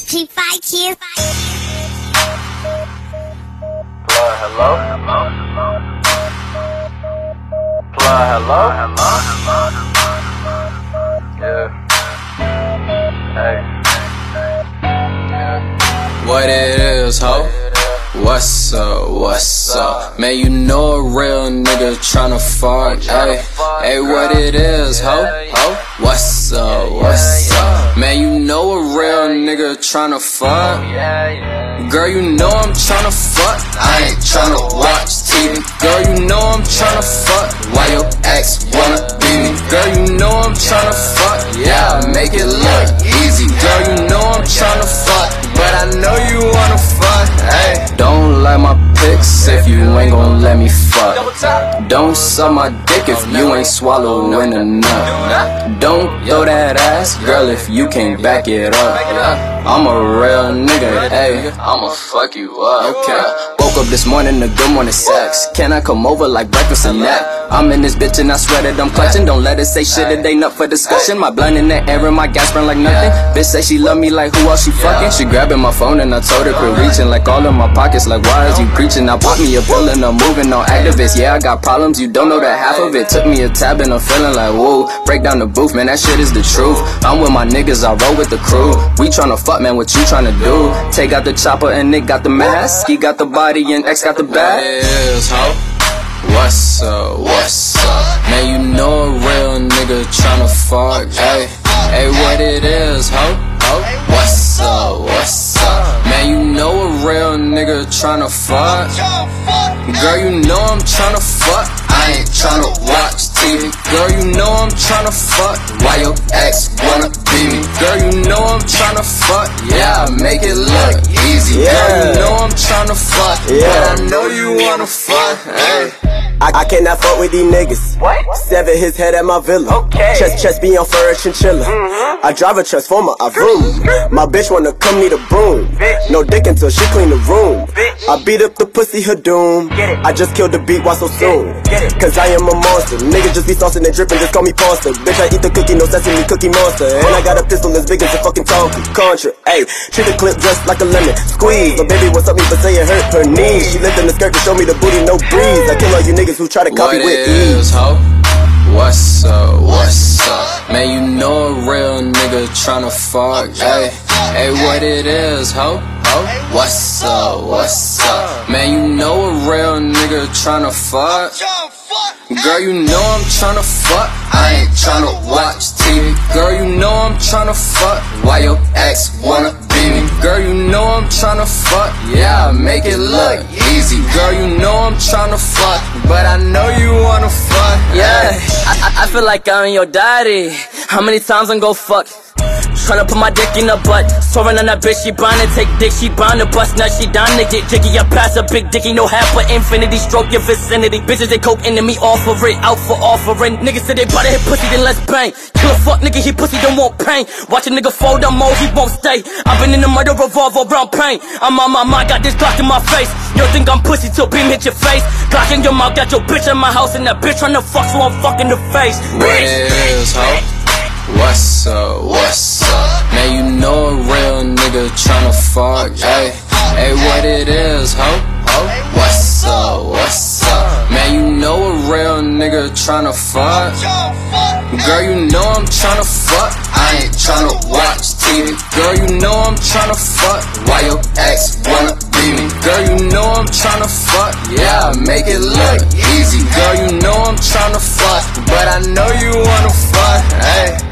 G5 Kids. Hello? Hello? Yeah. Hey. What it is, ho? What's up, what's up? Man, you know a real nigga tryna fuck, ayy. Hey, what it is, ho? What's up, what's up? Man, you know a real nigga tryna fuck. Girl, you know I'm tryna fuck. I ain't tryna watch TV. Girl, you know I'm tryna fuck. Why your ex wanna be me? Girl, you know I'm tryna fuck. Yeah, make it look easy. Girl, you know I'm tryna fuck, but I know you wanna fuck. Hey, don't like my pics if you ain't gon' let me fuck. Don't suck my dick if you ain't swallowing a nut. Don't throw that ass, girl, if you can't back it up. I'm a real nigga, ayy, I'ma fuck you up. Okay. Woke up this morning to good morning sex. Can I come over like breakfast and nap? I'm in this bitch and I swear that I'm clutching. Don't let it say shit, it ain't up for discussion. My blunt in the air and my gas burn like nothing. Bitch say she love me like who else she fucking. She grabbing my phone and I told her quit reaching. Like all in my pockets, like why is you preaching? I pop me a pill and I'm moving on activists. Yeah, I got problems, you don't know that half of it. Took me a tab and I'm feeling like whoa. Break down the booth, man, that shit is the truth. I'm with my niggas, I roll with the crew. We tryna fuck, man, what you tryna do? Take out the chopper and Nick got the mask. He got the body and X got the bag. What it is, ho? What's up, what's up? Man, you know a real nigga tryna fuck, ayy. Hey, what it is, ho? What's up, what's up? Man, you know a real nigga tryna fuck. Girl, you know I'm tryna fuck. I ain't tryna watch TV. Girl, you know I'm tryna fuck. Why your ex wanna be me? Girl, you know I'm tryna fuck. Yeah, make it look easy. Girl, you know I'm tryna fuck, but I know you wanna fuck. Hey. I cannot fuck with these niggas. What? Sever his head at my villa. Okay. Chest be on fur and chinchilla. I drive a transformer, I vroom. My bitch wanna come need a broom. Bitch. No dick until she clean the room. Bitch. I beat up the pussy, her doom. Get it. I just killed the beat, why so soon? Get it. Cause I am a monster. Niggas just be saucing and dripping, just call me Foster. Bitch, I eat the cookie, no sesame, cookie monster. And I got a pistol as big as a fucking Tonka. Contra, ayy. Treat the clip just like a lemon. Squeeze. But baby, what's up me for saying hurt her knees? She lifting the skirt to show me the booty, no breeze. I kill all you niggas who try to copy What it is, ho? What's up, what's up? Man, you know a real nigga tryna fuck, ayy. Hey, what it is, ho? What's up, what's up? Man, you know a real nigga tryna fuck. Girl, you know I'm tryna fuck. I ain't tryna watch TV. Girl, you know I'm tryna fuck. Why your ex wanna be me? Girl, you know I'm tryna fuck. Yeah, make it look easy. Girl, you know I'm tryna fuck, but I know you wanna fuck. Yeah, I feel like I'm your daddy. How many times I'm gon' fuck? Tryna put my dick in her butt. Soaring on that bitch, she bound to take dick, she bound to bust. Now she down to get jiggy. I pass a big dicky, no half but infinity. Stroke your vicinity. Bitches, they coke into me, offer it, out for offering. Niggas say they bout to hit pussy, then let's bang. Kill a fuck nigga, he pussy don't want pain. Watch a nigga fold up more, he won't stay. I've been in the murder revolver around pain. I'm on my mind, got this Glock in my face. You think I'm pussy till beam hit your face. Glock in your mouth, got your bitch in my house. And that bitch tryna fuck, so I'm fucking the face. What it is, ho? What's up, what's up? Man, you know a real nigga tryna fuck, ayy. Hey, what it is, ho? What's up, what's up? Man, you know a real nigga tryna fuck. Girl, you know I'm tryna fuck. I ain't tryna watch TV. Girl, you know I'm tryna fuck. Why your ex wanna be me? Girl, you know I'm tryna fuck. Yeah, make it look easy. Girl, you know I'm tryna fuck, but I know you wanna fuck. Hey.